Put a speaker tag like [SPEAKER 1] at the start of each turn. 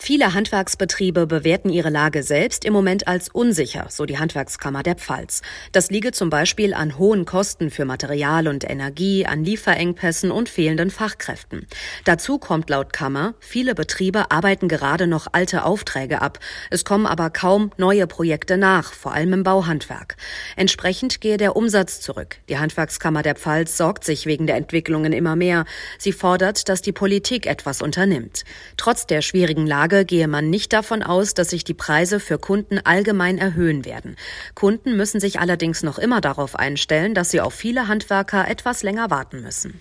[SPEAKER 1] Viele Handwerksbetriebe bewerten ihre Lage selbst im Moment als unsicher, so die Handwerkskammer der Pfalz. Das liege zum Beispiel an hohen Kosten für Material und Energie, an Lieferengpässen und fehlenden Fachkräften. Dazu kommt laut Kammer, viele Betriebe arbeiten gerade noch alte Aufträge ab. Es kommen aber kaum neue Projekte nach, vor allem im Bauhandwerk. Entsprechend gehe der Umsatz zurück. Die Handwerkskammer der Pfalz sorgt sich wegen der Entwicklungen immer mehr. Sie fordert, dass die Politik etwas unternimmt. Trotz der schwierigen Lage gehe man nicht davon aus, dass sich die Preise für Kunden allgemein erhöhen werden. Kunden müssen sich allerdings noch immer darauf einstellen, dass sie auf viele Handwerker etwas länger warten müssen.